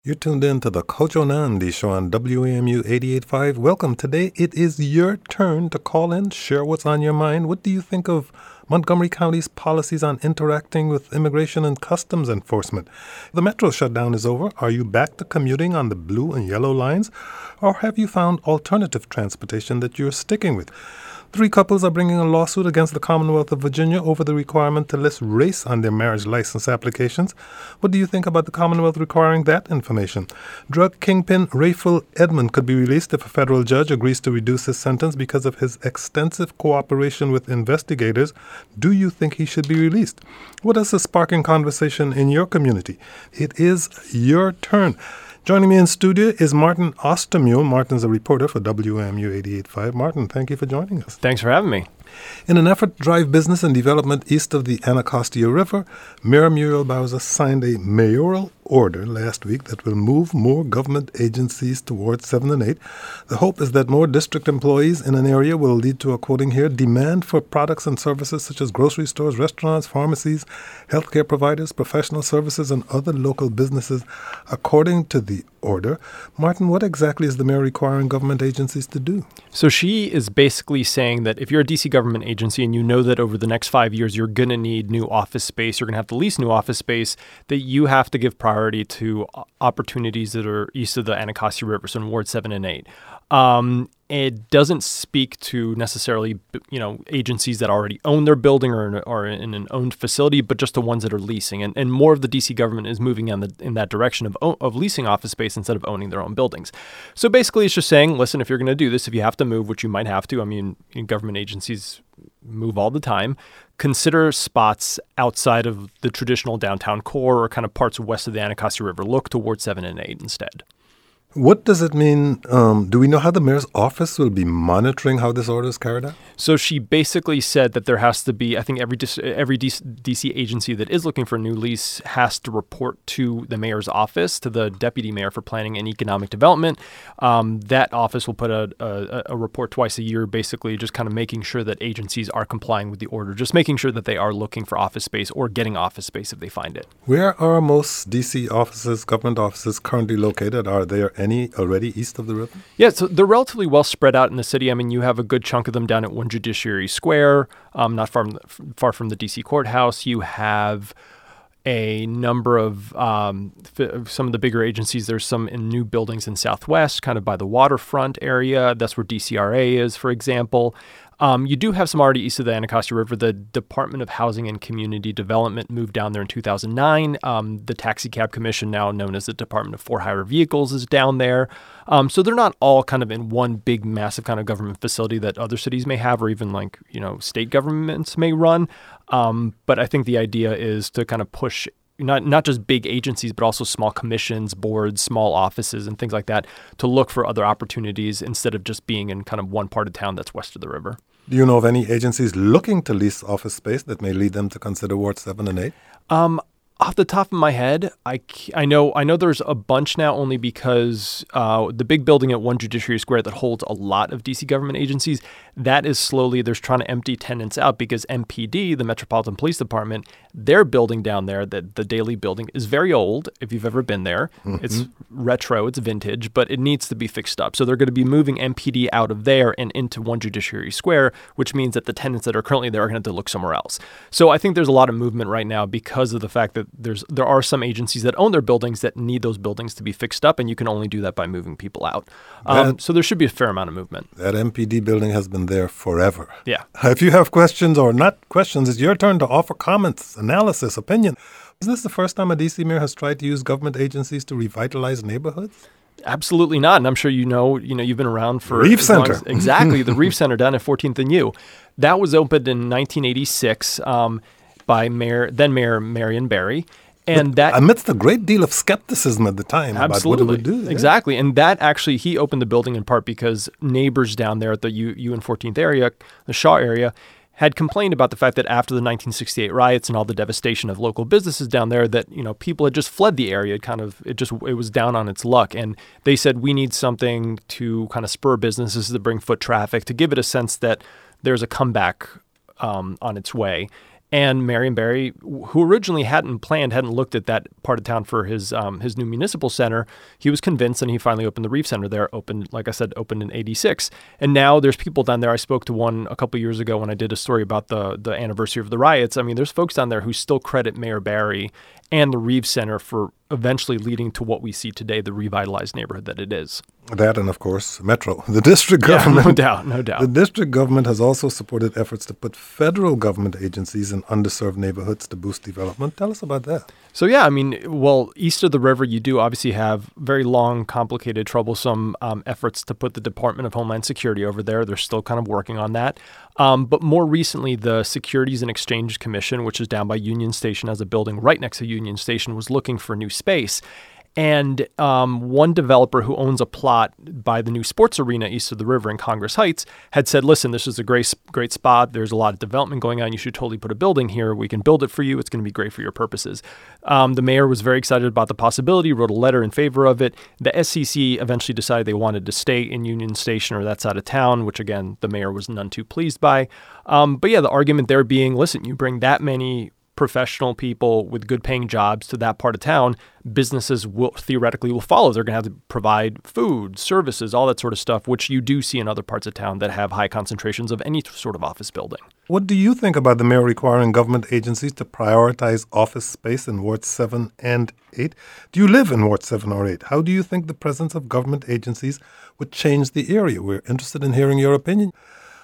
You're tuned in to the Kojo Nandi Show on WAMU 88.5. Welcome. Today it is your turn to call in, share what's on your mind. What do you think of Montgomery County's policies on interacting with immigration and customs enforcement? The metro shutdown is over. Are you back to commuting on the blue and yellow lines? Or have you found alternative transportation that you're sticking with? 3 couples are bringing a lawsuit against the Commonwealth of Virginia over the requirement to list race on their marriage license applications. What do you think about the Commonwealth requiring that information? Drug kingpin Rayful Edmond could be released if a federal judge agrees to reduce his sentence because of his extensive cooperation with investigators. Do you think he should be released? What is sparking conversation in your community? It is your turn. Joining me in studio is Martin Ostermule. Martin's a reporter for WAMU 88.5. Martin, thank you for joining us. Thanks for having me. In an effort to drive business and development east of the Anacostia River, Mayor Muriel Bowser signed a mayoral order last week that will move more government agencies towards 7 and 8. The hope is that more district employees in an area will lead to, quoting here, demand for products and services such as grocery stores, restaurants, pharmacies, healthcare providers, professional services, and other local businesses, according to the order. Martin, what exactly is the mayor requiring government agencies to do? So she is basically saying that if you're a D.C. government agency and you know that over the next 5 years you're going to need new office space, you're going to have to lease new office space, that you have to give priority to opportunities that are east of the Anacostia River, so in Ward 7 and 8. It doesn't speak to necessarily, agencies that already own their building or are in an owned facility, but just the ones that are leasing. And more of the D.C. government is moving in that direction of leasing office space instead of owning their own buildings. So basically it's just saying, listen, if you're going to do this, if you have to move, which you might have to, government agencies move all the time, consider spots outside of the traditional downtown core or kind of parts west of the Anacostia River. Look towards 7 and 8 instead. What does it mean? Do we know how the mayor's office will be monitoring how this order is carried out? So she basically said that there has to be, I think every DC agency that is looking for a new lease has to report to the mayor's office, to the deputy mayor for planning and economic development. That office will put a report twice a year, basically just kind of making sure that agencies are complying with the order, just making sure that they are looking for office space or getting office space if they find it. Where are most DC offices, government offices currently located? Are there any already east of the river? Yeah, so they're relatively well spread out in the city. You have a good chunk of them down at 1 Judiciary Square, not far from the D.C. courthouse. You have a number of some of the bigger agencies. There's some in new buildings in Southwest, kind of by the waterfront area. That's where DCRA is, for example. You do have some already east of the Anacostia River. The Department of Housing and Community Development moved down there in 2009. The Taxi Cab Commission, now known as the Department of For-Hire Vehicles, is down there. So they're not all kind of in one big, massive kind of government facility that other cities may have, or even state governments may run. But I think the idea is to kind of push not just big agencies, but also small commissions, boards, small offices, and things like that to look for other opportunities instead of just being in kind of one part of town that's west of the river. Do you know of any agencies looking to lease office space that may lead them to consider Ward 7 and 8? Off the top of my head, I know there's a bunch now only because the big building at 1 Judiciary Square that holds a lot of D.C. government agencies, that is slowly, there's trying to empty tenants out because MPD, the Metropolitan Police Department, their building down there, the Daily building, is very old, if you've ever been there. Mm-hmm. It's retro, it's vintage, but it needs to be fixed up. So they're going to be moving MPD out of there and into 1 Judiciary Square, which means that the tenants that are currently there are going to have to look somewhere else. So I think there's a lot of movement right now because of the fact that there are some agencies that own their buildings that need those buildings to be fixed up, and you can only do that by moving people out. So there should be a fair amount of movement. That MPD building has been there forever. Yeah. If you have questions or not questions, it's your turn to offer comments, analysis, opinion. Is this the first time a D.C. mayor has tried to use government agencies to revitalize neighborhoods? Absolutely not. And I'm sure you've been around for Reef Center. Exactly, the Reef Center down at 14th and U. That was opened in 1986 by then Mayor Marion Barry. And that amidst a great deal of skepticism at the time about what it would do. Exactly. And that actually, he opened the building in part because neighbors down there at the U and 14th area, the Shaw area, had complained about the fact that after the 1968 riots and all the devastation of local businesses down there, that people had just fled the area. It was down on its luck, and they said we need something to kind of spur businesses, to bring foot traffic, to give it a sense that there's a comeback on its way. And Marion Barry, who originally hadn't looked at that part of town for his new municipal center, he was convinced, and he finally opened the Reeve Center there, opened in '86. And now there's people down there. I spoke to one a couple years ago when I did a story about the anniversary of the riots. I mean, there's folks down there who still credit Mayor Barry and the Reeve Center for eventually leading to what we see today, the revitalized neighborhood that it is. That and, of course, Metro, the district government. Yeah, no doubt. The district government has also supported efforts to put federal government agencies in underserved neighborhoods to boost development. Tell us about that. So, yeah, I mean, well, east of the river, you do obviously have very long, complicated, troublesome efforts to put the Department of Homeland Security over there. They're still kind of working on that. But more recently, the Securities and Exchange Commission, which is down by Union Station, has a building right next to Union Station, was looking for new space. And one developer who owns a plot by the new sports arena east of the river in Congress Heights had said, listen, this is a great spot. There's a lot of development going on. You should totally put a building here. We can build it for you. It's going to be great for your purposes. The mayor was very excited about the possibility, wrote a letter in favor of it. The SCC eventually decided they wanted to stay in Union Station or that side of town, which, again, the mayor was none too pleased by. But yeah, the argument there being, listen, you bring that many professional people with good paying jobs to that part of town, businesses will theoretically follow. They're going to have to provide food, services, all that sort of stuff, which you do see in other parts of town that have high concentrations of any sort of office building. What do you think about the mayor requiring government agencies to prioritize office space in Ward 7 and 8? Do you live in Ward 7 or 8? How do you think the presence of government agencies would change the area? We're interested in hearing your opinion.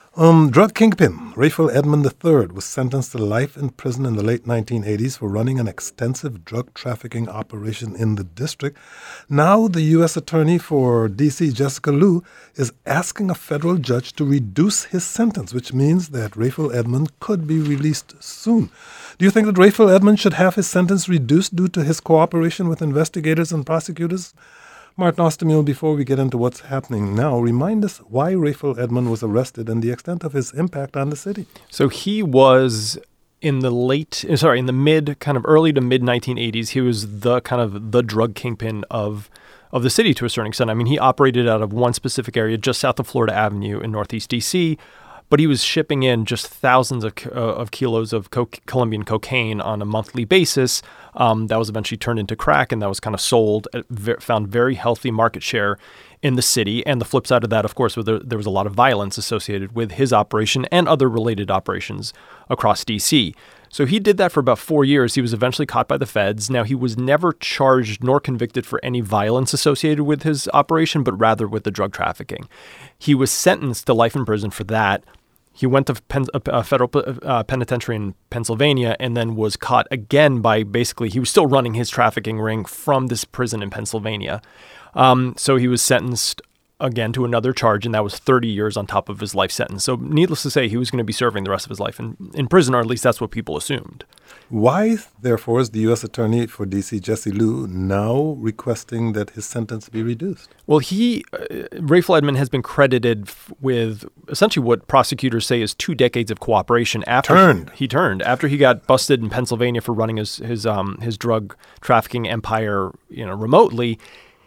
Drug kingpin Raphael Edmond III was sentenced to life in prison in the late 1980s for running an extensive drug trafficking operation in the district. Now the U.S. Attorney for D.C., Jessica Liu, is asking a federal judge to reduce his sentence, which means that Raphael Edmond could be released soon. Do you think that Raphael Edmond should have his sentence reduced due to his cooperation with investigators and prosecutors? Martin Ostermuhl, before we get into what's happening now, remind us why Raphael Edmond was arrested and the extent of his impact on the city. So he was in the early to mid 1980s. He was the drug kingpin of the city to a certain extent. I mean, he operated out of one specific area just south of Florida Avenue in Northeast D.C., but he was shipping in just thousands of kilos of Colombian cocaine on a monthly basis. That was eventually turned into crack, and that was kind of sold, found very healthy market share in the city. And the flip side of that, of course, there was a lot of violence associated with his operation and other related operations across D.C. So he did that for about 4 years. He was eventually caught by the feds. Now, he was never charged nor convicted for any violence associated with his operation, but rather with the drug trafficking. He was sentenced to life in prison for that. He went to a federal penitentiary in Pennsylvania and then was caught again by he was still running his trafficking ring from this prison in Pennsylvania. So he was sentenced again to another charge, and that was 30 years on top of his life sentence. So needless to say, he was going to be serving the rest of his life in prison, or at least that's what people assumed. Why, therefore, is the U.S. Attorney for D.C., Jesse Liu, now requesting that his sentence be reduced? Well, Raphael Edmond has been credited with essentially what prosecutors say is 2 decades of cooperation after he got busted in Pennsylvania for running his drug trafficking empire, remotely.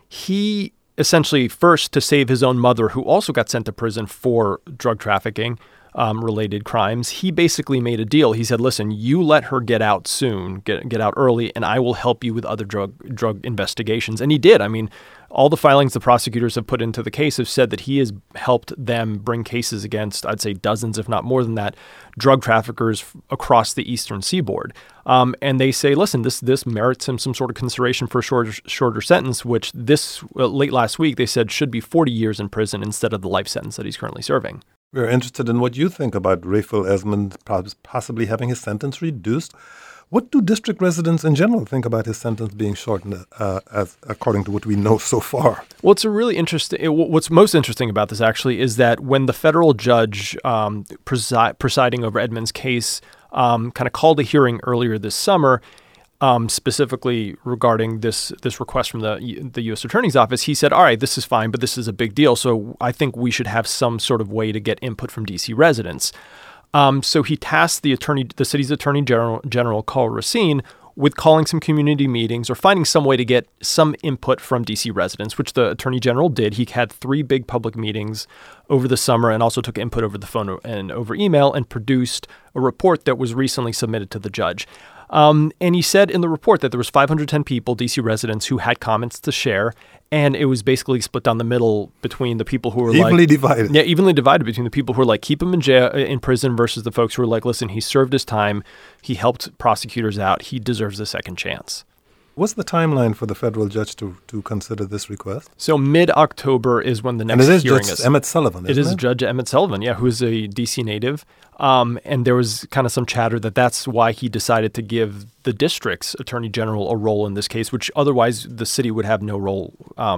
He essentially, first, to save his own mother, who also got sent to prison for drug trafficking related crimes, he basically made a deal. He said, listen, you let her get out soon, get out early, and I will help you with other drug investigations. And he did. I mean, all the filings the prosecutors have put into the case have said that he has helped them bring cases against, I'd say dozens, if not more than that, drug traffickers across the eastern seaboard. And they say, listen, this merits him some sort of consideration for a shorter sentence, which late last week they said should be 40 years in prison instead of the life sentence that he's currently serving. We're interested in what you think about Raphael Edmond possibly having his sentence reduced. What do district residents in general think about his sentence being shortened, according to what we know so far? Well, it's a really interesting. What's most interesting about this actually is that when the federal judge presiding over Edmond's case kind of called a hearing earlier this summer, specifically regarding this request from the U.S. Attorney's Office, he said, all right, this is fine, but this is a big deal. So I think we should have some sort of way to get input from D.C. residents. So he tasked the city's attorney general, Karl Racine, with calling some community meetings or finding some way to get some input from D.C. residents, which the Attorney General did. He had 3 big public meetings over the summer and also took input over the phone and over email and produced a report that was recently submitted to the judge. And he said in the report that there was 510 people, D.C. residents, who had comments to share, and it was basically split down the middle between the people who were evenly divided. Yeah, evenly divided between the people who were like, keep him in jail, in prison, versus the folks who were like, listen, he served his time, he helped prosecutors out, he deserves a second chance. What's the timeline for the federal judge to consider this request? So mid-October is when the next hearing is. And it is Judge Emmett Sullivan, isn't it? It is Judge Emmett Sullivan, who is a D.C. native. And there was kind of some chatter that that's why he decided to give the district's attorney general a role in this case, which otherwise the city would have no role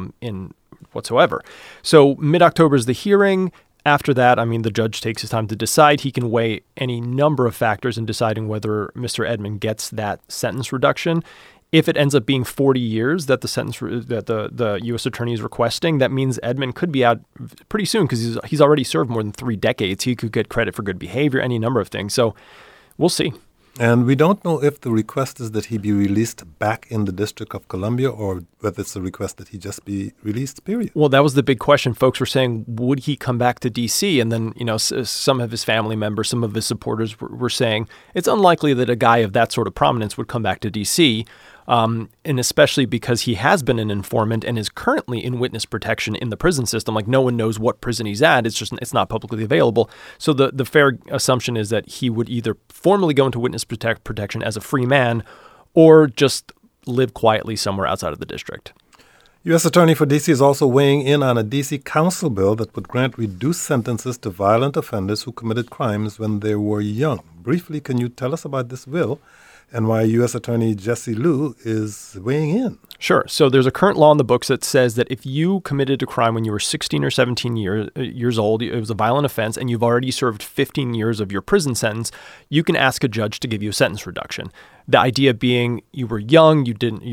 in whatsoever. So mid-October is the hearing. After that, the judge takes his time to decide. He can weigh any number of factors in deciding whether Mr. Edmond gets that sentence reduction. If it ends up being 40 years that the sentence that the U.S. attorney is requesting, that means Edmond could be out pretty soon because he's already served more than 3 decades. He could get credit for good behavior, any number of things. So we'll see. And we don't know if the request is that he be released back in the District of Columbia or whether it's a request that he just be released, period. Well, that was the big question. Folks were saying, would he come back to D.C.? And then, some of his family members, some of his supporters were saying it's unlikely that a guy of that sort of prominence would come back to D.C., and especially because he has been an informant and is currently in witness protection in the prison system. Like, no one knows what prison he's at. It's not publicly available. So the fair assumption is that he would either formally go into witness protection as a free man or just live quietly somewhere outside of the district. U.S. Attorney for D.C. is also weighing in on a D.C. council bill that would grant reduced sentences to violent offenders who committed crimes when they were young. Briefly, can you tell us about this bill and why U.S. Attorney Jesse Liu is weighing in? Sure. So there's a current law in the books that says that if you committed a crime when you were 16 or 17 years old, it was a violent offense, and you've already served 15 years of your prison sentence, you can ask a judge to give you a sentence reduction. The idea being you were young,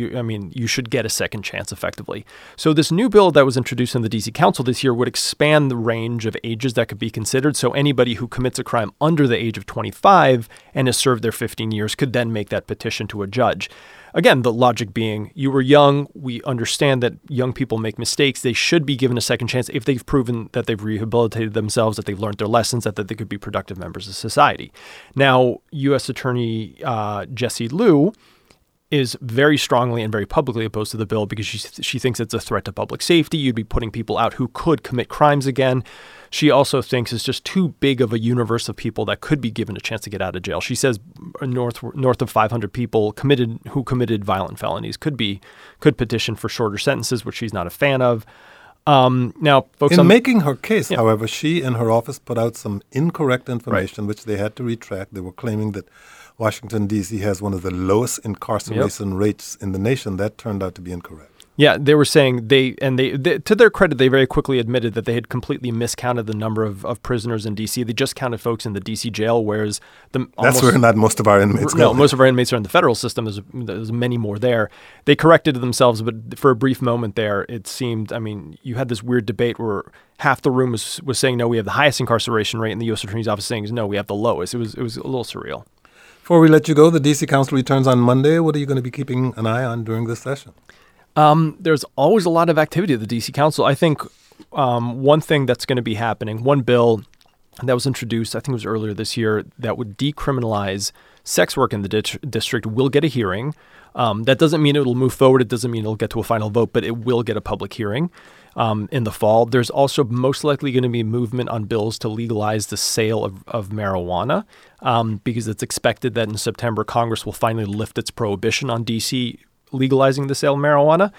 you should get a second chance effectively. So this new bill that was introduced in the D.C. Council this year would expand the range of ages that could be considered. So anybody who commits a crime under the age of 25 and has served their 15 years could then make that petition to a judge. Again, the logic being you were young. We understand that young people make mistakes. They should be given a second chance if they've proven that they've rehabilitated themselves, that they've learned their lessons, that they could be productive members of society. Now, U.S. Attorney Jesse Liu is very strongly and very publicly opposed to the bill because she thinks it's a threat to public safety. You'd be putting people out who could commit crimes again. She also thinks it's just too big of a universe of people that could be given a chance to get out of jail. She says north of 500 people who committed violent felonies could petition for shorter sentences, which she's not a fan of. Now, folks, in making her case, however, she and her office put out some incorrect information, which they had to retract. They were claiming that Washington, D.C. has one of the lowest incarceration rates in the nation. That turned out to be incorrect. Yeah, they were saying they to their credit, they very quickly admitted that they had completely miscounted the number of prisoners in D.C. They just counted folks in the D.C. jail, whereas that's where not most of our inmates go. No, most of our inmates are in the federal system. There's many more there. They corrected themselves, but for a brief moment there, it seemed, you had this weird debate where half the room was saying, no, we have the highest incarceration rate, and the U.S. Attorney's Office saying, no, we have the lowest. It was a little surreal. Before we let you go, the D.C. Council returns on Monday. What are you going to be keeping an eye on during this session? There's always a lot of activity at the D.C. Council. I think one thing that's going to be happening, one bill that was introduced, I think it was earlier this year, that would decriminalize sex work in the district will get a hearing. That doesn't mean it'll move forward. It doesn't mean it'll get to a final vote, but it will get a public hearing in the fall. There's also most likely going to be movement on bills to legalize the sale of marijuana because it's expected that in September, Congress will finally lift its prohibition on D.C. legalizing the sale of marijuana.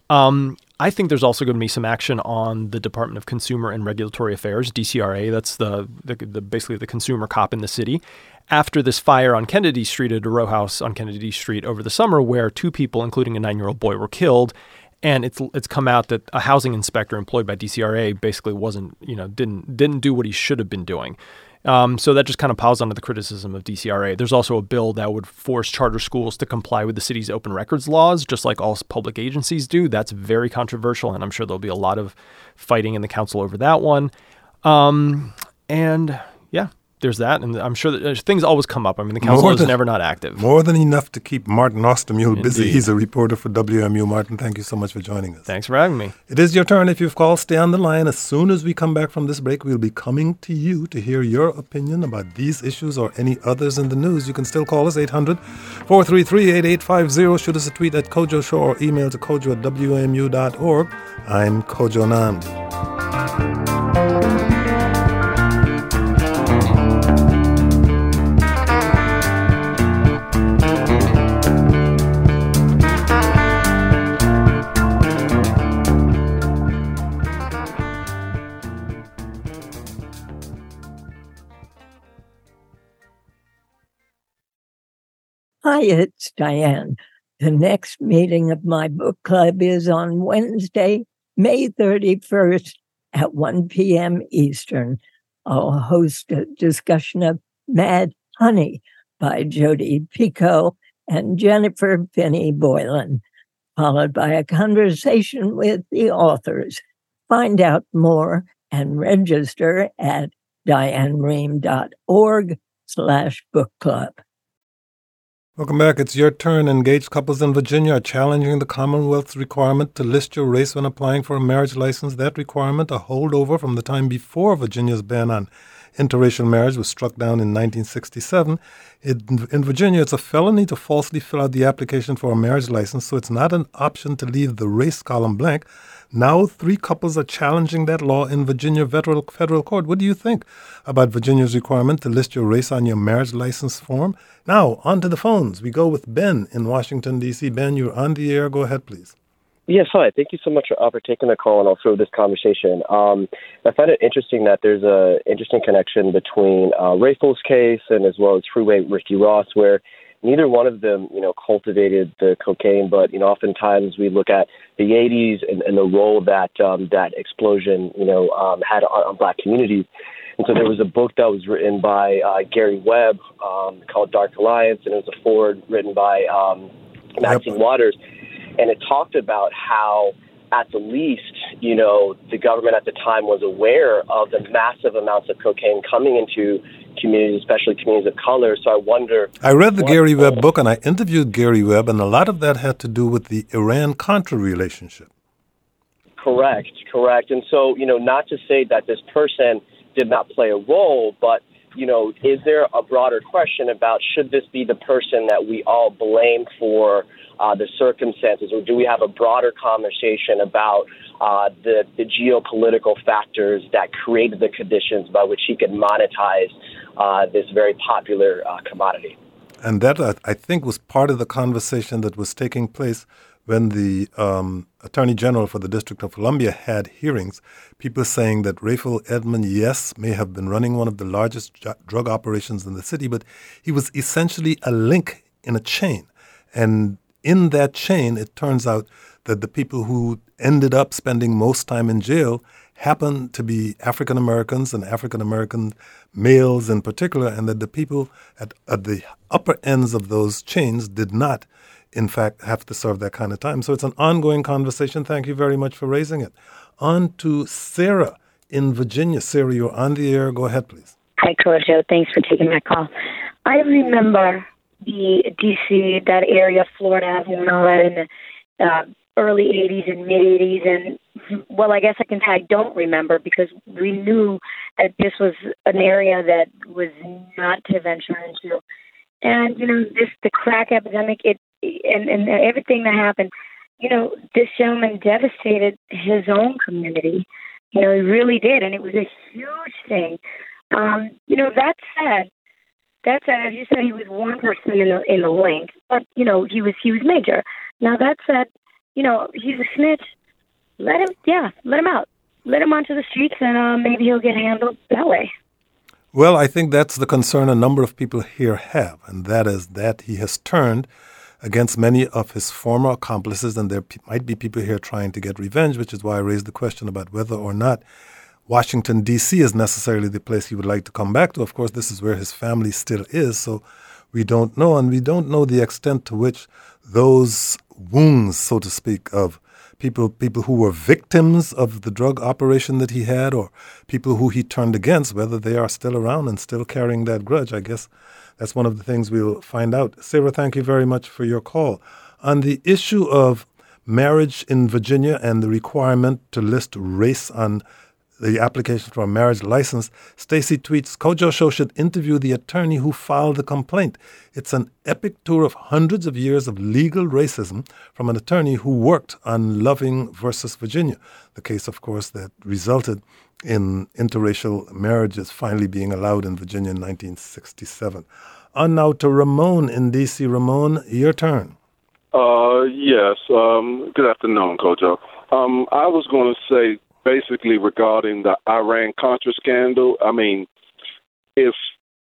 I think there's also going to be some action on the Department of Consumer and Regulatory Affairs, DCRA. That's the basically the consumer cop in the city. After this fire on Kennedy Street at a row house on Kennedy Street over the summer, where 2 people, including a 9-year-old boy, were killed, and it's come out that a housing inspector employed by DCRA basically didn't do what he should have been doing. So that just kind of piles onto the criticism of DCRA. There's also a bill that would force charter schools to comply with the city's open records laws, just like all public agencies do. That's very controversial, and I'm sure there'll be a lot of fighting in the council over that one. And yeah, there's that, and I'm sure that things always come up. I mean, the council is never not active. More than enough to keep Martin Ostermule busy. Indeed. He's a reporter for WMU. Martin, thank you so much for joining us. Thanks for having me. It is your turn. If you've called, stay on the line. As soon as we come back from this break, we'll be coming to you to hear your opinion about these issues or any others in the news. You can still call us 800-433-8850. Shoot us a tweet at Kojo Show or email to kojo@wmu.org. I'm Kojo Nand. Hi, it's Diane. The next meeting of my book club is on Wednesday, May 31st at 1 p.m. Eastern. I'll host a discussion of Mad Honey by Jodi Picoult and Jennifer Finney Boylan, followed by a conversation with the authors. Find out more and register at dianerehm.org/book club. Welcome back. It's your turn. Engaged couples in Virginia are challenging the Commonwealth's requirement to list your race when applying for a marriage license. That requirement, a holdover from the time before Virginia's ban on interracial marriage was struck down in 1967. In Virginia, it's a felony to falsely fill out the application for a marriage license, so it's not an option to leave the race column blank. Now, 3 couples are challenging that law in Virginia federal court. What do you think about Virginia's requirement to list your race on your marriage license form? Now, on to the phones. We go with Ben in Washington, D.C. Ben, you're on the air. Go ahead, please. Yes, hi. Thank you so much for taking the call and also this conversation. I find it interesting that there's an interesting connection between Rayful's case and as well as Freeway Ricky Ross, where neither one of them, cultivated the cocaine, but, oftentimes we look at the 80s and the role that that explosion, had on Black communities. And so there was a book that was written by Gary Webb called Dark Alliance, and it was a foreword written by Maxine Waters. And it talked about how, at the least, the government at the time was aware of the massive amounts of cocaine coming into communities, especially communities of color. So I wonder... I read the Gary Webb book, and I interviewed Gary Webb, and a lot of that had to do with the Iran-Contra relationship. Correct. And so, not to say that this person did not play a role, but, is there a broader question about should this be the person that we all blame for the circumstances, or do we have a broader conversation about the geopolitical factors that created the conditions by which he could monetize this very popular commodity? And that, I think, was part of the conversation that was taking place when the Attorney General for the District of Columbia had hearings. People saying that Rayful Edmond, yes, may have been running one of the largest drug operations in the city, but he was essentially a link in a chain. And in that chain, it turns out that the people who ended up spending most time in jail happened to be African Americans and African American males in particular, and that the people at the upper ends of those chains did not, in fact, have to serve that kind of time. So it's an ongoing conversation. Thank you very much for raising it. On to Sarah in Virginia. Sarah, you're on the air. Go ahead, please. Hi, Kojo. Thanks for taking my call. I remember the D.C., that area, Florida Avenue and all that in the early 80s and mid-80s. And, well, I guess I can say I don't remember because we knew that this was an area that was not to venture into. And, the crack epidemic, and everything that happened, this gentleman devastated his own community. He really did. And it was a huge thing. That said, as you said, he was one person in the link, but he was major. Now that said, he's a snitch. Let him out. Let him onto the streets, and maybe he'll get handled that way. Well, I think that's the concern a number of people here have, and that is that he has turned against many of his former accomplices, and there might be people here trying to get revenge, which is why I raised the question about whether or not Washington, D.C. is necessarily the place he would like to come back to. Of course, this is where his family still is, so we don't know. And we don't know the extent to which those wounds, so to speak, of people who were victims of the drug operation that he had, or people who he turned against, whether they are still around and still carrying that grudge. I guess that's one of the things we'll find out. Sarah, thank you very much for your call. On the issue of marriage in Virginia and the requirement to list race on the application for a marriage license, Stacy tweets, Kojo Show should interview the attorney who filed the complaint. It's an epic tour of hundreds of years of legal racism from an attorney who worked on Loving versus Virginia, the case, of course, that resulted in interracial marriages finally being allowed in Virginia in 1967. On now to Ramon in D.C. Ramon, your turn. Yes. Good afternoon, Kojo. I was going to say, basically regarding the Iran-Contra scandal, I mean, if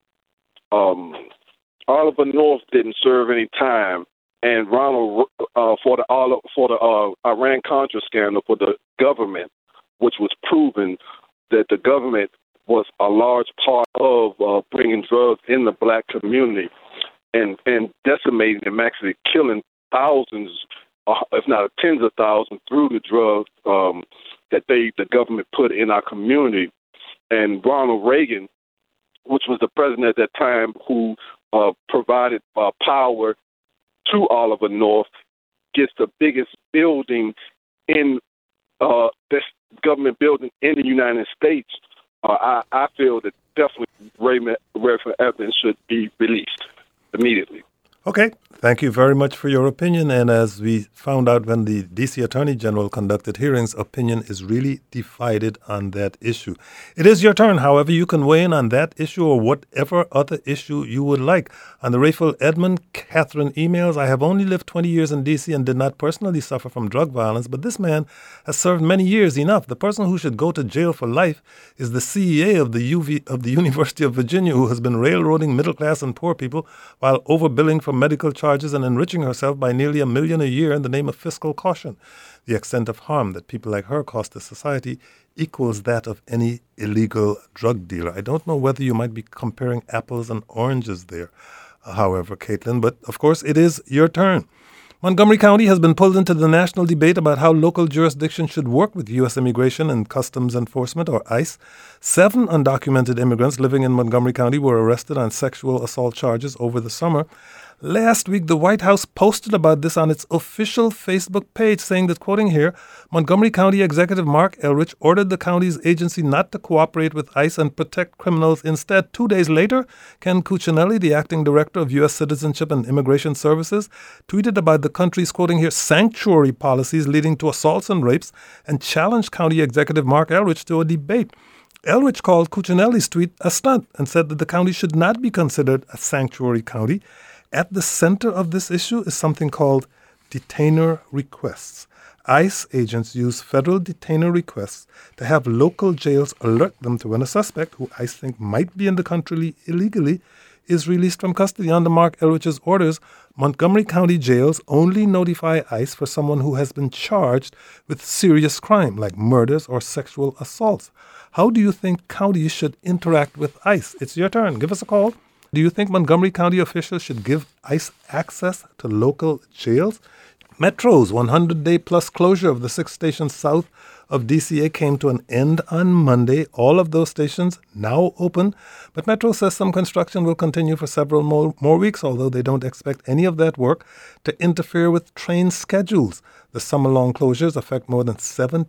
Oliver North didn't serve any time, and Ronald for the Iran-Contra scandal for the government, which was proven that the government was a large part of bringing drugs in the black community and decimating them, actually killing thousands, if not tens of thousands, through the drugs that the government put in our community. And Ronald Reagan, which was the president at that time, who provided power to Oliver North, gets the biggest building in this government building in the United States. I feel that definitely Reverend Evans should be released immediately. Okay, thank you very much for your opinion. And as we found out when the D.C. Attorney General conducted hearings, opinion is really divided on that issue. It is your turn. However, you can weigh in on that issue or whatever other issue you would like. On the Rayful Edmund Catherine emails, I have only lived 20 years in D.C. and did not personally suffer from drug violence, but this man has served many years enough. The person who should go to jail for life is the CEA of the University of Virginia, who has been railroading middle class and poor people while overbilling for medical charges and enriching herself by nearly $1 million a year in the name of fiscal caution. The extent of harm that people like her cause to society equals that of any illegal drug dealer. I don't know whether you might be comparing apples and oranges there, however, Caitlin, but of course it is your turn. Montgomery County has been pulled into the national debate about how local jurisdictions should work with U.S. Immigration and Customs Enforcement, or ICE. 7 undocumented immigrants living in Montgomery County were arrested on sexual assault charges over the summer. Last week, the White House posted about this on its official Facebook page, saying that, quoting here, Montgomery County Executive Mark Elrich ordered the county's agency not to cooperate with ICE and protect criminals. Instead, 2 days later, Ken Cuccinelli, the acting director of U.S. Citizenship and Immigration Services, tweeted about the country's, quoting here, sanctuary policies leading to assaults and rapes and challenged County Executive Mark Elrich to a debate. Elrich called Cuccinelli's tweet a stunt and said that the county should not be considered a sanctuary county. At the center of this issue is something called detainer requests. ICE agents use federal detainer requests to have local jails alert them to when a suspect, who ICE think might be in the country illegally, is released from custody. Under Mark Elrich's orders, Montgomery County jails only notify ICE for someone who has been charged with serious crime, like murders or sexual assaults. How do you think counties should interact with ICE? It's your turn. Give us a call. Do you think Montgomery County officials should give ICE access to local jails? Metro's 100-day-plus closure of the 6 stations south of DCA came to an end on Monday. All of those stations now open, but Metro says some construction will continue for several more weeks, although they don't expect any of that work to interfere with train schedules. The summer-long closures affect more than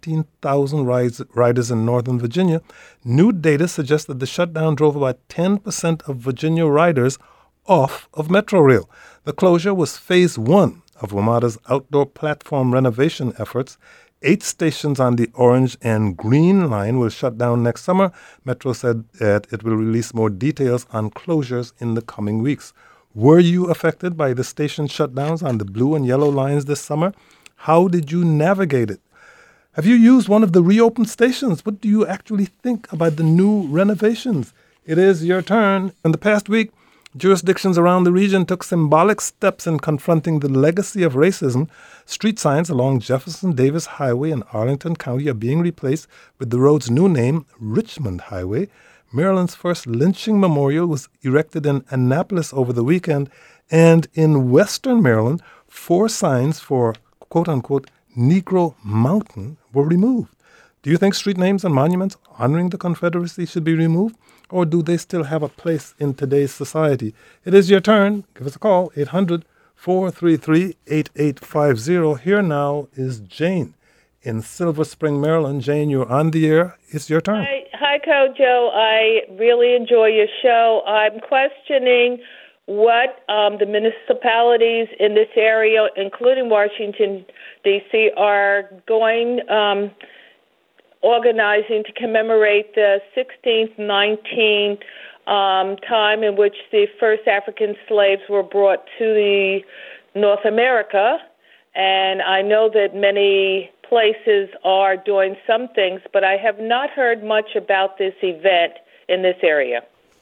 17,000 riders in Northern Virginia. New data suggests that the shutdown drove about 10% of Virginia riders off of Metrorail. The closure was phase 1 of WMATA's outdoor platform renovation efforts. 8 stations on the Orange and Green line will shut down next summer. Metro said that it will release more details on closures in the coming weeks. Were you affected by the station shutdowns on the blue and yellow lines this summer? How did you navigate it? Have you used one of the reopened stations? What do you actually think about the new renovations? It is your turn. In the past week, jurisdictions around the region took symbolic steps in confronting the legacy of racism. Street signs along Jefferson Davis Highway in Arlington County are being replaced with the road's new name, Richmond Highway. Maryland's first lynching memorial was erected in Annapolis over the weekend. And in Western Maryland, 4 signs for quote-unquote Negro Mountain were removed. Do you think street names and monuments honoring the Confederacy should be removed, or do they still have a place in today's society? It is your turn. Give us a call, 800-433-8850. Here now is Jane in Silver Spring, Maryland. Jane, you're on the air. It's your turn. Hi, Kojo. I really enjoy your show. I'm questioning what the municipalities in this area, including Washington, D.C., are going organizing to commemorate the 16th, 19th time in which the first African slaves were brought to North America. And I know that many places are doing some things, but I have not heard much about this event in this area.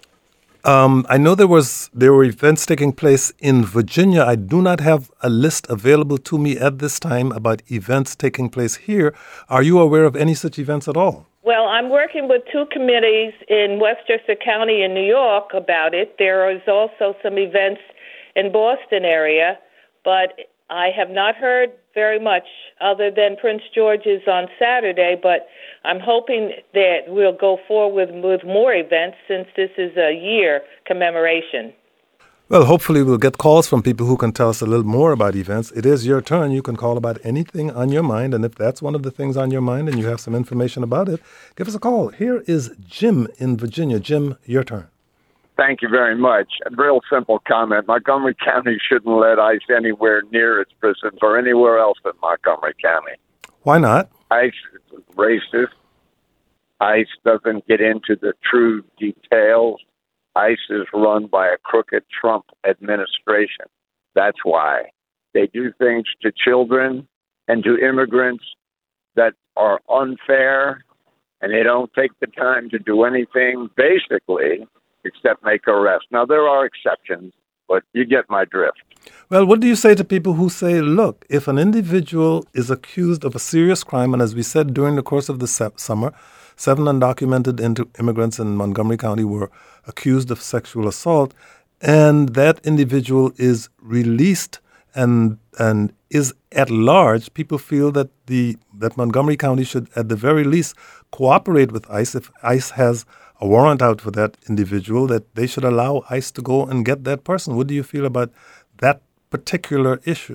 I know there were events taking place in Virginia. I do not have a list available to me at this time about events taking place here. Are you aware of any such events at all? Well, I'm working with two committees in Westchester County in New York about it. There is also some events in Boston area, but I have not heard very much other than Prince George's on Saturday, but I'm hoping that we'll go forward with more events since this is a year commemoration. Well, hopefully we'll get calls from people who can tell us a little more about events. It is your turn. You can call about anything on your mind, and if that's one of the things on your mind and you have some information about it, give us a call. Here is Jim in Virginia. Jim, your turn. Thank you very much. A real simple comment. Montgomery County shouldn't let ICE anywhere near its prisons or anywhere else in Montgomery County. Why not? ICE is racist. ICE doesn't get into the true details. ICE is run by a crooked Trump administration. That's why. They do things to children and to immigrants that are unfair, and they don't take the time to do anything, basically, except make arrests. Now, there are exceptions, but you get my drift. Well, what do you say to people who say, look, if an individual is accused of a serious crime, and as we said during the course of the summer, 7 undocumented immigrants in Montgomery County were accused of sexual assault, and that individual is released and is at large, people feel that that Montgomery County should, at the very least, cooperate with ICE. If ICE has a warrant out for that individual, that they should allow ICE to go and get that person. What do you feel about that particular issue?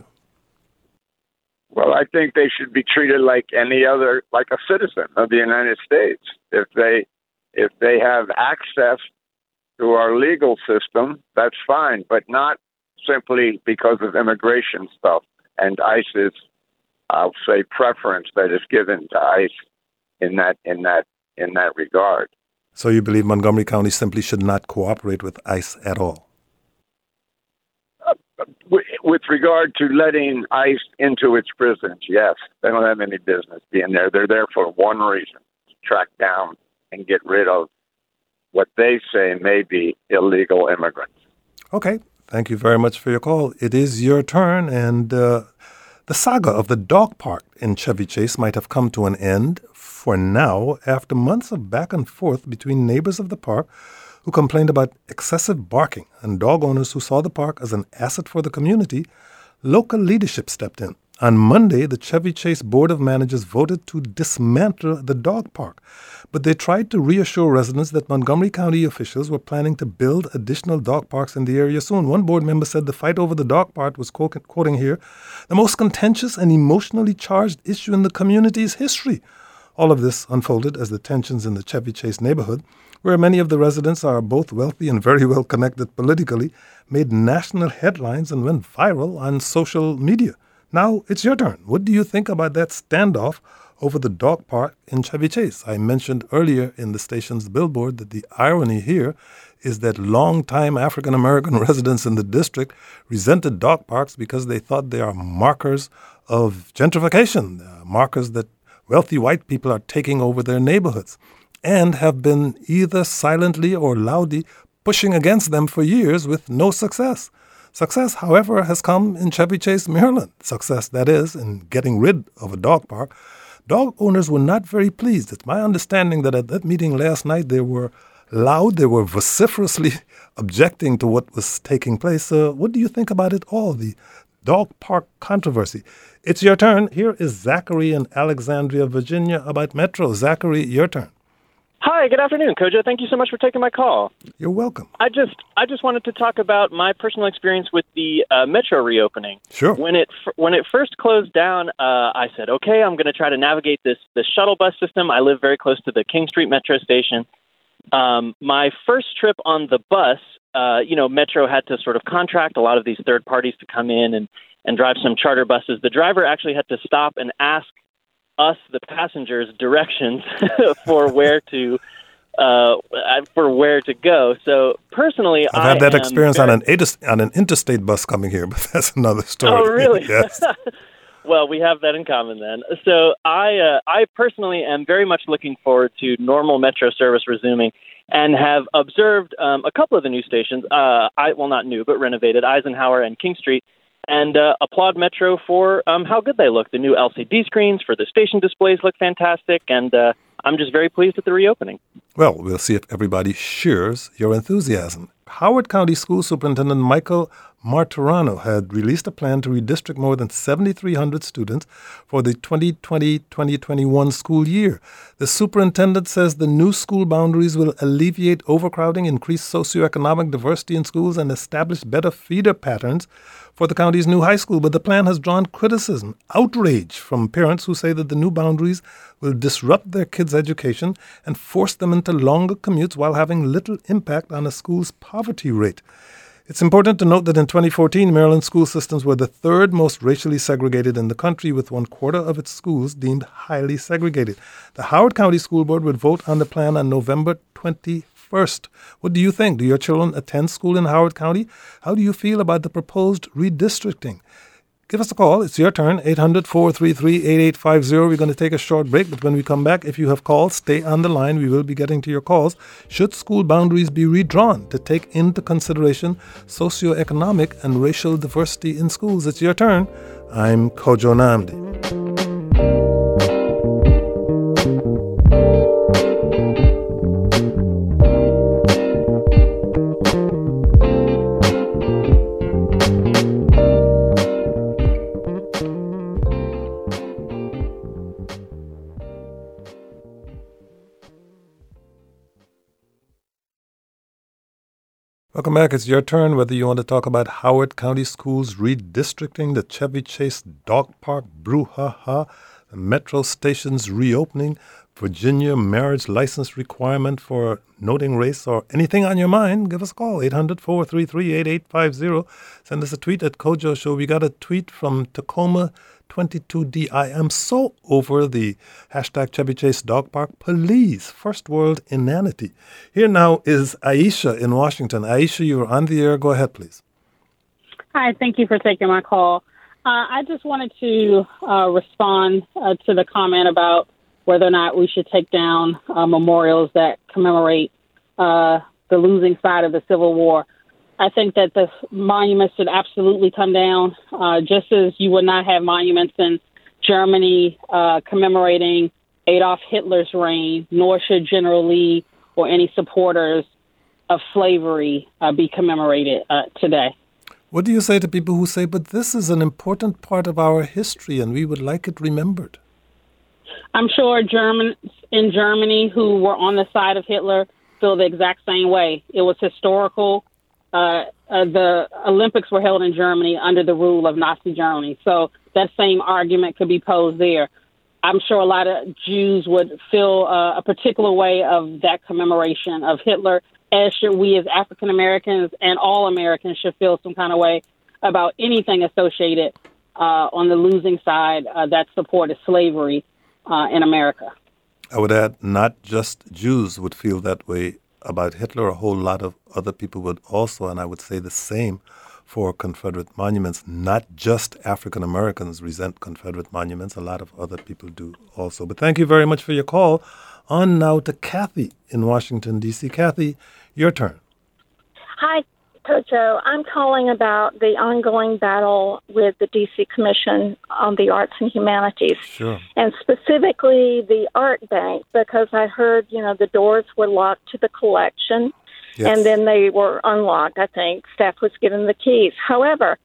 Well, I think they should be treated like any other, like a citizen of the United States. If they have access to our legal system, that's fine, but not simply because of immigration stuff and ICE's, I'll say, preference that is given to ICE in that regard. So you believe Montgomery County simply should not cooperate with ICE at all? With regard to letting ICE into its prisons, yes. They don't have any business being there. They're there for one reason, to track down and get rid of what they say may be illegal immigrants. Okay. Thank you very much for your call. It is your turn, and the saga of the dog park in Chevy Chase might have come to an end for now after months of back and forth between neighbors of the park who complained about excessive barking and dog owners who saw the park as an asset for the community. Local leadership stepped in. On Monday, the Chevy Chase Board of Managers voted to dismantle the dog park, but they tried to reassure residents that Montgomery County officials were planning to build additional dog parks in the area soon. One board member said the fight over the dog park was, quoting here, the most contentious and emotionally charged issue in the community's history. All of this unfolded as the tensions in the Chevy Chase neighborhood, where many of the residents are both wealthy and very well connected politically, made national headlines and went viral on social media. Now it's your turn. What do you think about that standoff over the dog park in Chevy Chase? I mentioned earlier in the station's billboard that the irony here is that longtime African-American residents in the district resented dog parks because they thought they are markers of gentrification, markers that wealthy white people are taking over their neighborhoods, and have been either silently or loudly pushing against them for years with no success. Success, however, has come in Chevy Chase, Maryland. Success, that is, in getting rid of a dog park. Dog owners were not very pleased. It's my understanding that at that meeting last night, they were loud, they were vociferously objecting to what was taking place. What do you think about it all? The dog park controversy. It's your turn. Here is Zachary in Alexandria, Virginia about Metro. Zachary, your turn. Hi, good afternoon, Kojo. Thank you so much for taking my call. You're welcome. I just wanted to talk about my personal experience with the Metro reopening. Sure. When it first closed down, I said, okay, I'm going to try to navigate this shuttle bus system. I live very close to the King Street Metro station. My first trip on the bus, Metro had to sort of contract a lot of these third parties to come in and drive some charter buses. The driver actually had to stop and ask us, the passengers, directions for where to go. So personally, I've had that experience on an interstate bus coming here, but that's another story. Oh, really? Yes. Well, we have that in common then. So I personally am very much looking forward to normal Metro service resuming, and have observed a couple of the new stations. Not new, but renovated, Eisenhower and King Street. And applaud Metro for how good they look. The new LCD screens for the station displays look fantastic, and I'm just very pleased with the reopening. Well, we'll see if everybody shares your enthusiasm. Howard County School Superintendent Michael Martorano had released a plan to redistrict more than 7,300 students for the 2020-2021 school year. The superintendent says the new school boundaries will alleviate overcrowding, increase socioeconomic diversity in schools, and establish better feeder patterns for the county's new high school. But the plan has drawn criticism, outrage from parents who say that the new boundaries will disrupt their kids' education and force them into longer commutes while having little impact on a school's poverty rate. It's important to note that in 2014, Maryland school systems were the third most racially segregated in the country, with 1/4 of its schools deemed highly segregated. The Howard County School Board would vote on the plan on November 21st. What do you think? Do your children attend school in Howard County? How do you feel about the proposed redistricting? Give us a call. It's your turn, 800-433-8850. We're going to take a short break, but when we come back, if you have calls, stay on the line. We will be getting to your calls. Should school boundaries be redrawn to take into consideration socioeconomic and racial diversity in schools? It's your turn. I'm Kojo Nnamdi. Welcome back. It's your turn. Whether you want to talk about Howard County Schools redistricting, the Chevy Chase Dog Park brouhaha, the Metro stations reopening, Virginia marriage license requirement for noting race, or anything on your mind, give us a call, 800-433-8850. Send us a tweet at Kojo Show. We got a tweet from Tacoma 22D. I am so over the hashtag Chevy Chase Dog Park. Please, first world inanity. Here now is Aisha in Washington. Aisha, you're on the air. Go ahead, please. Hi, thank you for taking my call. I just wanted to respond to the comment about whether or not we should take down memorials that commemorate the losing side of the Civil War. I think that the monuments should absolutely come down, just as you would not have monuments in Germany commemorating Adolf Hitler's reign, nor should General Lee or any supporters of slavery be commemorated today. What do you say to people who say, but this is an important part of our history and we would like it remembered? I'm sure Germans in Germany who were on the side of Hitler feel the exact same way. It was historical. The Olympics were held in Germany under the rule of Nazi Germany. So that same argument could be posed there. I'm sure a lot of Jews would feel a particular way of that commemoration of Hitler, as should we as African Americans, and all Americans should feel some kind of way about anything associated on the losing side that supported slavery in America. I would add, not just Jews would feel that way about Hitler. A whole lot of other people would also, and I would say the same for Confederate monuments. Not just African Americans resent Confederate monuments. A lot of other people do also. But thank you very much for your call. On now to Kathy in Washington, D.C. Kathy, your turn. Hi, Kojo. I'm calling about the ongoing battle with the D.C. Commission on the Arts and Humanities. Sure. And specifically the Art Bank, because I heard, the doors were locked to the collection, Yes. and then they were unlocked, I think. Staff was given the keys. However,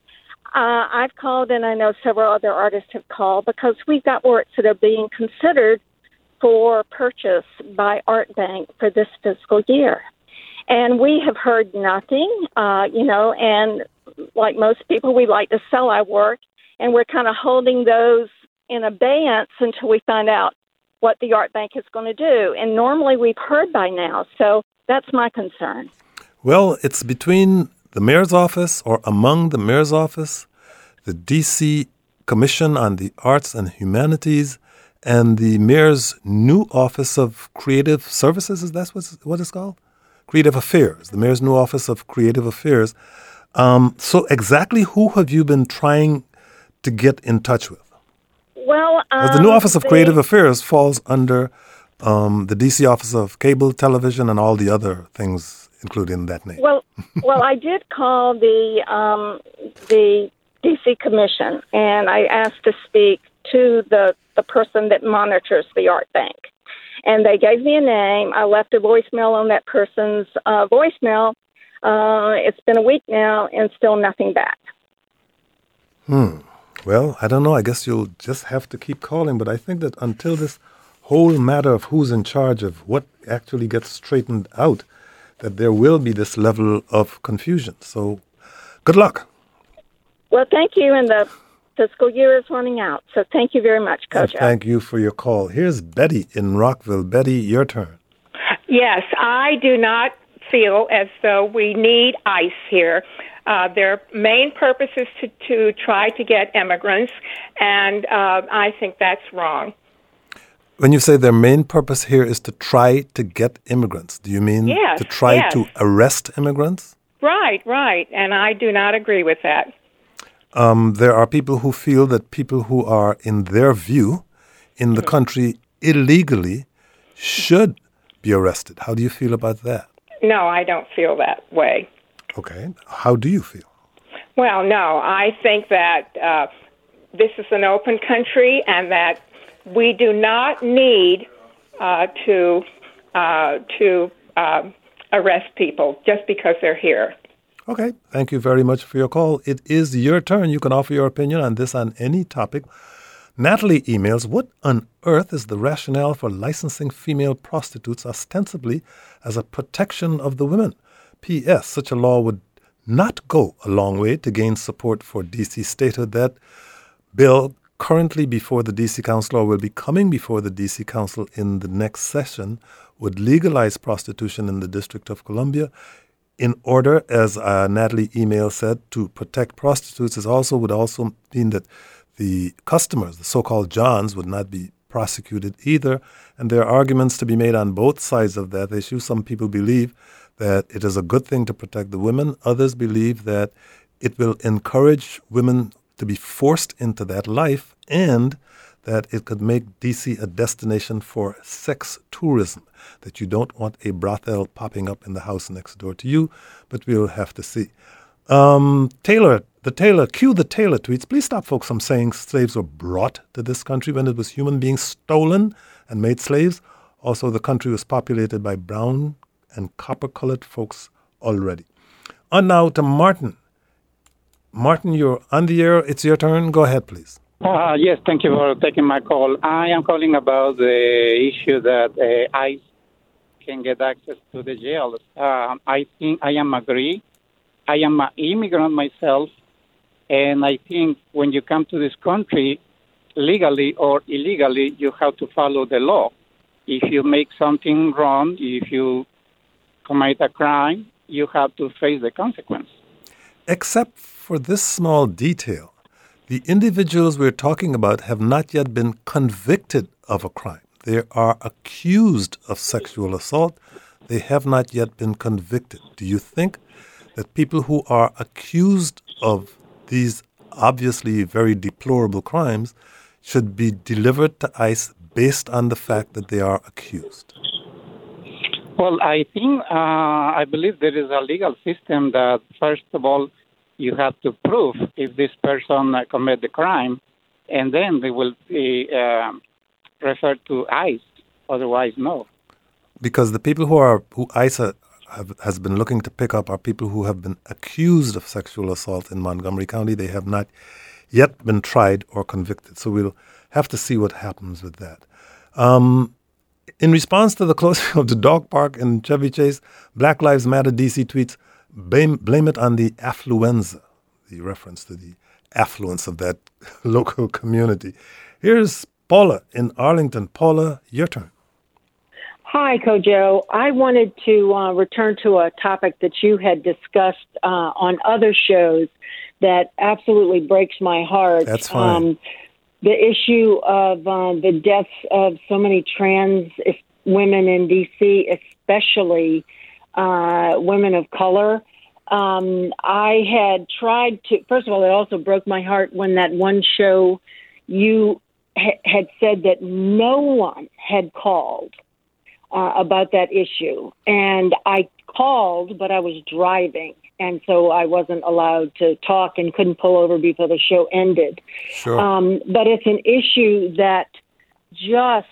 I've called, and I know several other artists have called, because we've got works that are being considered for purchase by Art Bank for this fiscal year. And we have heard nothing, and like most people, we like to sell our work, and we're kind of holding those in abeyance until we find out what the Art Bank is going to do. And normally we've heard by now, so that's my concern. Well, it's between the mayor's office, or among the mayor's office, the D.C. Commission on the Arts and Humanities, and the mayor's new Office of Creative Services. Is that what it's called? Creative Affairs. The mayor's new Office of Creative Affairs. So exactly who have you been trying to get in touch with? Well, the new Office of Creative Affairs falls under the D.C. Office of Cable Television and all the other things included in that name. Well, I did call the D.C. Commission, and I asked to speak to the person that monitors the Art Bank. And they gave me a name. I left a voicemail on that person's voicemail. It's been a week now, and still nothing back. Well, I don't know. I guess you'll just have to keep calling. But I think that until this whole matter of who's in charge of what actually gets straightened out, that there will be this level of confusion. So good luck. Well, thank you. And the fiscal year is running out. So thank you very much, Coach. Thank you for your call. Here's Betty in Rockville. Betty, your turn. Yes, I do not feel as though we need ICE here. Their main purpose is to try to get immigrants, and I think that's wrong. When you say their main purpose here is to try to get immigrants, do you mean to try to arrest immigrants? Right, and I do not agree with that. There are people who feel that people who are, in their view, in the country illegally should be arrested. How do you feel about that? No, I don't feel that way. Okay. How do you feel? Well, no, I think that this is an open country and that we do not need to arrest people just because they're here. Okay. Thank you very much for your call. It is your turn. You can offer your opinion on this on any topic. Natalie emails, what on earth is the rationale for licensing female prostitutes ostensibly as a protection of the women? P.S. Such a law would not go a long way to gain support for D.C. statehood. That bill currently before the D.C. Council, or will be coming before the D.C. Council in the next session, would legalize prostitution in the District of Columbia in order, as Natalie email said, to protect prostitutes. Would also mean that the customers, the so-called Johns, would not be prosecuted either. And there are arguments to be made on both sides of that issue. Some people believe that it is a good thing to protect the women. Others believe that it will encourage women to be forced into that life, and that it could make D.C. a destination for sex tourism, that you don't want a brothel popping up in the house next door to you, but we'll have to see. Taylor tweets, please stop folks from saying slaves were brought to this country when it was human beings stolen and made slaves. Also, the country was populated by brown and copper-colored folks already. On now to Martin. Martin, you're on the air. It's your turn. Go ahead, please. Yes, thank you for taking my call. I am calling about the issue that ICE can get access to the jails. I think I am agree. I am an immigrant myself, and I think when you come to this country, legally or illegally, you have to follow the law. If you make something wrong, if you commit a crime, you have to face the consequence. Except for this small detail, the individuals we're talking about have not yet been convicted of a crime. They are accused of sexual assault. They have not yet been convicted. Do you think that people who are accused of these obviously very deplorable crimes should be delivered to ICE based on the fact that they are accused? Well, I think, I believe there is a legal system that, first of all, you have to prove if this person committed the crime, and then they will be referred to ICE. Otherwise, no. Because the people who ICE has been looking to pick up are people who have been accused of sexual assault in Montgomery County. They have not yet been tried or convicted. So we'll have to see what happens with that. In response to the closing of the dog park in Chevy Chase, Black Lives Matter DC tweets, blame it on the affluenza, the reference to the affluence of that local community. Here's Paula in Arlington. Paula, your turn. Hi, Kojo. I wanted to return to a topic that you had discussed on other shows that absolutely breaks my heart. That's fine. The issue of the deaths of so many trans women in D.C., especially women of color. I had tried to, first of all, it also broke my heart when that one show you had said that no one had called about that issue. And I called, but I was driving. And so I wasn't allowed to talk and couldn't pull over before the show ended. Sure. But it's an issue that just,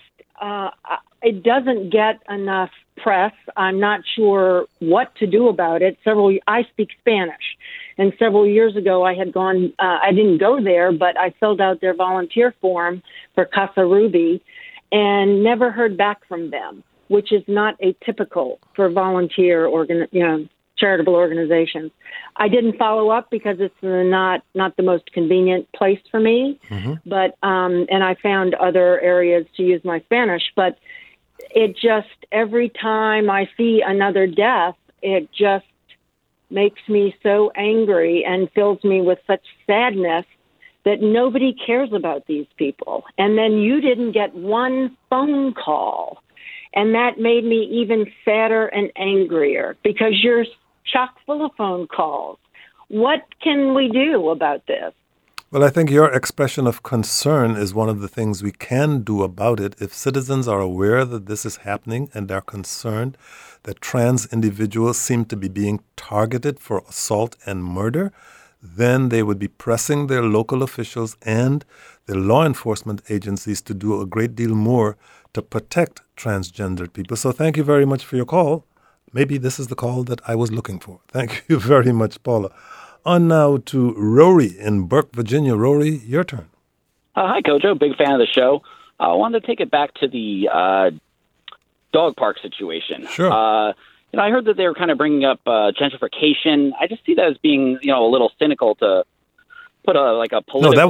it doesn't get enough press. I'm not sure what to do about it. I speak Spanish. And several years ago, I had gone, I didn't go there, but I filled out their volunteer form for Casa Ruby and never heard back from them, which is not atypical for volunteer charitable organizations. I didn't follow up because it's not the most convenient place for me, but and I found other areas to use my Spanish. But it just, every time I see another death, it just makes me so angry and fills me with such sadness that nobody cares about these people. And then you didn't get one phone call. And that made me even sadder and angrier because you're chock full of phone calls. What can we do about this? Well, I think your expression of concern is one of the things we can do about it. If citizens are aware that this is happening and they're concerned that trans individuals seem to be being targeted for assault and murder, then they would be pressing their local officials and their law enforcement agencies to do a great deal more to protect transgendered people. So thank you very much for your call. Maybe this is the call that I was looking for. Thank you very much, Paula. On now to Rory in Burke, Virginia. Rory, your turn. Hi, Kojo. Big fan of the show. I wanted to take it back to the dog park situation. Sure. I heard that they were kind of bringing up gentrification. I just see that as being, a little cynical to put a political. No,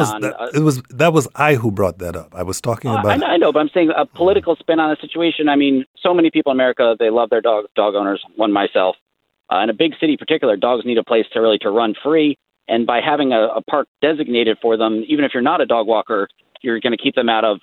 that was I who brought that up. I was talking about. I know, but I'm saying a political spin on a situation. I mean, so many people in America, they love their dog owners. One myself. In a big city, in particular, dogs need a place to run free. And by having a park designated for them, even if you're not a dog walker, you're going to keep them out of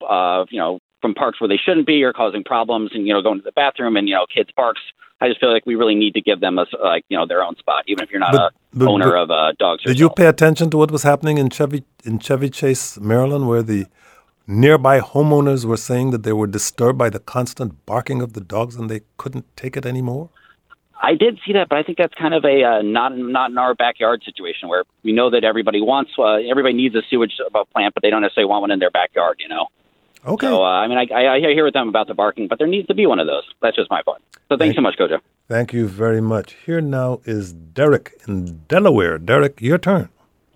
from parks where they shouldn't be or causing problems and going to the bathroom and kids parks. I just feel like we really need to give them their own spot, even if you're not owner of dogs. Did you pay attention to what was happening in Chevy Chase, Maryland, where the nearby homeowners were saying that they were disturbed by the constant barking of the dogs and they couldn't take it anymore? I did see that, but I think that's kind of a not in our backyard situation where we know that everybody needs a sewage plant, but they don't necessarily want one in their backyard, Okay. So, I hear with them about the barking, but there needs to be one of those. That's just my point. So thanks so much, Kojo. Thank you very much. Here now is Derek in Delaware. Derek, your turn.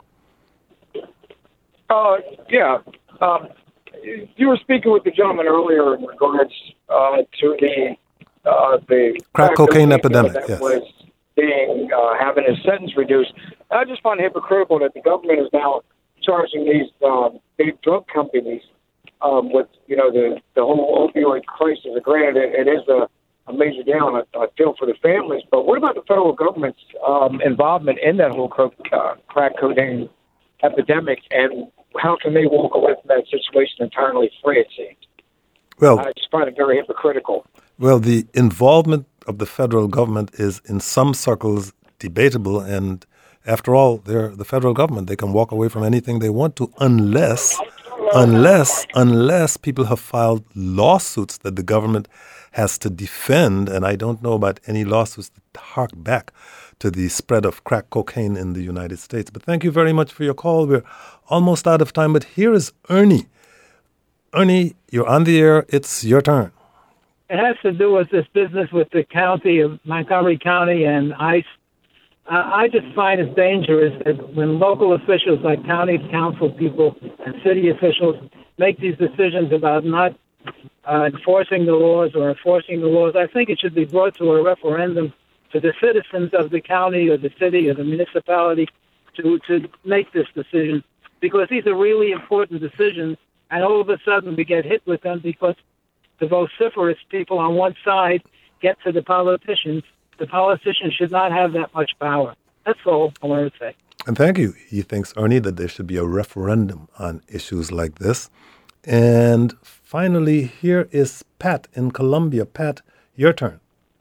Yeah. You were speaking with the gentleman earlier in regards to the crack cocaine epidemic, that yes. was being having his sentence reduced. I just find it hypocritical that the government is now charging these big drug companies with the whole opioid crisis. Granted, it is a major deal, and I feel for the families. But what about the federal government's involvement in that whole crack cocaine epidemic, and how can they walk away from that situation entirely free? It seems. Well, I just find it very hypocritical. Well, the involvement of the federal government is in some circles debatable, and after all, they're the federal government. They can walk away from anything they want to unless people have filed lawsuits that the government has to defend, and I don't know about any lawsuits that hark back to the spread of crack cocaine in the United States. But thank you very much for your call. We're almost out of time, but here is Ernie. Ernie, you're on the air. It's your turn. It has to do with this business with the county of Montgomery County and ICE. I just find it dangerous that when local officials like county council people and city officials make these decisions about not enforcing the laws or enforcing the laws, I think it should be brought to a referendum to the citizens of the county or the city or the municipality to make this decision, because these are really important decisions, and all of a sudden we get hit with them because the vociferous people on one side get to the politicians. The politicians should not have that much power. That's all I want to say. And thank you. He thinks, Ernie, that there should be a referendum on issues like this. And finally, here is Pat in Columbia. Pat, your turn.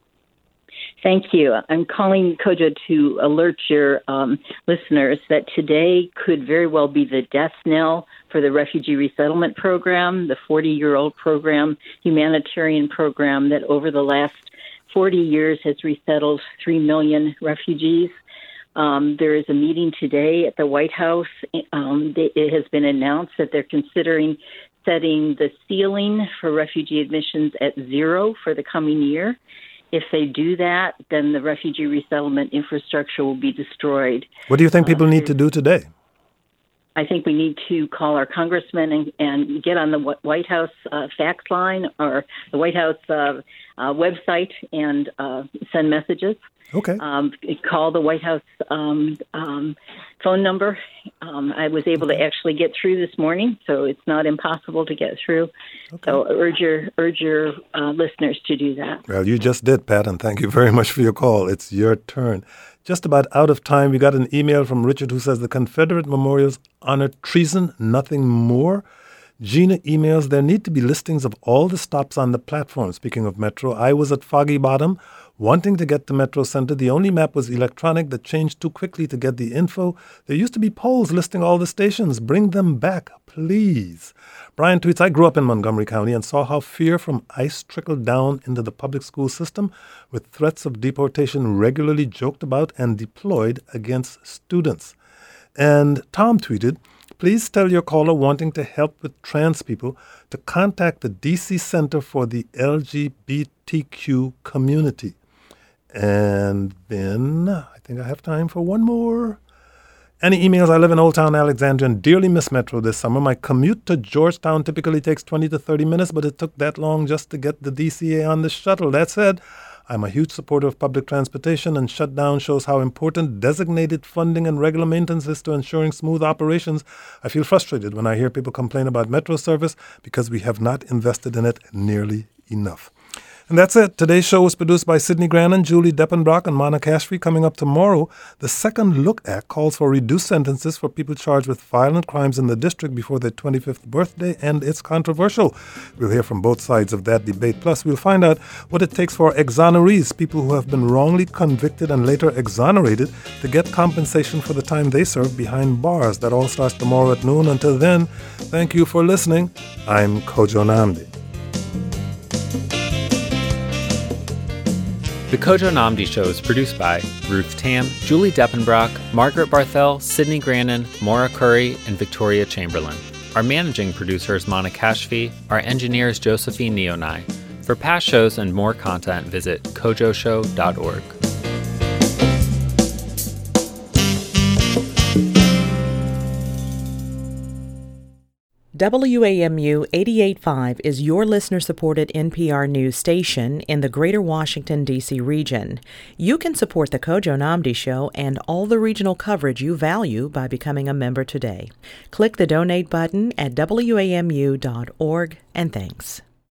Thank you. I'm calling Kojo to alert your listeners that today could very well be the death knell for the Refugee Resettlement Program, the 40-year-old program, humanitarian program that over the last 40 years has resettled 3 million refugees. There is a meeting today at the White House. It has been announced that they're considering setting the ceiling for refugee admissions at 0 for the coming year. If they do that, then the refugee resettlement infrastructure will be destroyed. What do you think people need to do today? I think we need to call our congressmen and get on the White House fax line or the White House website and send messages. Okay. Call the White House phone number. I was able to actually get through this morning, so it's not impossible to get through. Okay. So urge your listeners to do that. Well, you just did, Pat, and thank you very much for your call. It's your turn. Just about out of time. We got an email from Richard who says the Confederate memorials honor treason, nothing more. Gina emails, there need to be listings of all the stops on the platform. Speaking of Metro, I was at Foggy Bottom wanting to get to Metro Center. The only map was electronic that changed too quickly to get the info. There used to be polls listing all the stations. Bring them back, please. Brian tweets, I grew up in Montgomery County and saw how fear from ICE trickled down into the public school system, with threats of deportation regularly joked about and deployed against students. And Tom tweeted, please tell your caller wanting to help with trans people to contact the D.C. Center for the LGBTQ community. And then I think I have time for one more. Any emails? I live in Old Town Alexandria and dearly miss Metro this summer. My commute to Georgetown typically takes 20 to 30 minutes, but it took that long just to get the DCA on the shuttle. That said, I'm a huge supporter of public transportation, and shutdown shows how important designated funding and regular maintenance is to ensuring smooth operations. I feel frustrated when I hear people complain about Metro service because we have not invested in it nearly enough. And that's it. Today's show was produced by Sidney Grannon, Julie Deppenbrock, and Monica Ashby. Coming up tomorrow, the Second Look Act calls for reduced sentences for people charged with violent crimes in the district before their 25th birthday, and it's controversial. We'll hear from both sides of that debate. Plus, we'll find out what it takes for exonerees, people who have been wrongly convicted and later exonerated, to get compensation for the time they served behind bars. That all starts tomorrow at noon. Until then, thank you for listening. I'm Kojo Nnamdi. The Kojo Nnamdi Show is produced by Ruth Tam, Julie Deppenbrock, Margaret Barthel, Sidney Grannon, Maura Curry, and Victoria Chamberlain. Our managing producer is Monica Ashby. Our engineer is Josephine Neonai. For past shows and more content, visit kojoshow.org. WAMU 88.5 is your listener-supported NPR news station in the greater Washington, D.C. region. You can support the Kojo Nnamdi Show and all the regional coverage you value by becoming a member today. Click the donate button at WAMU.org, and thanks.